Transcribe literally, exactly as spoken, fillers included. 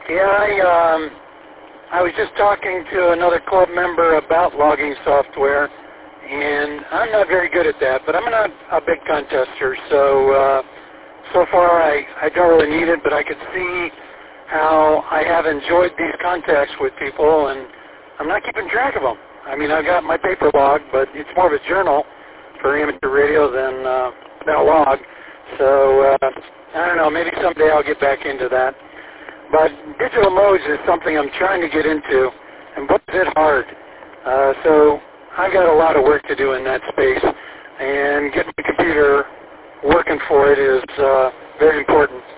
Yeah, I, um, I was just talking to another club member about logging software, and I'm not very good at that, but I'm not a big contester, so uh, so far I, I don't really need it, but I could see how I have enjoyed these contacts with people, and I'm not keeping track of them. I mean, I've got my paper log, but it's more of a journal for amateur radio than, uh, than a log, so uh, I don't know, maybe someday I'll get back into that. But digital modes is something I'm trying to get into, and boy, is it hard. Uh, so I've got a lot of work to do in that space, and getting the computer working for it is uh, very important.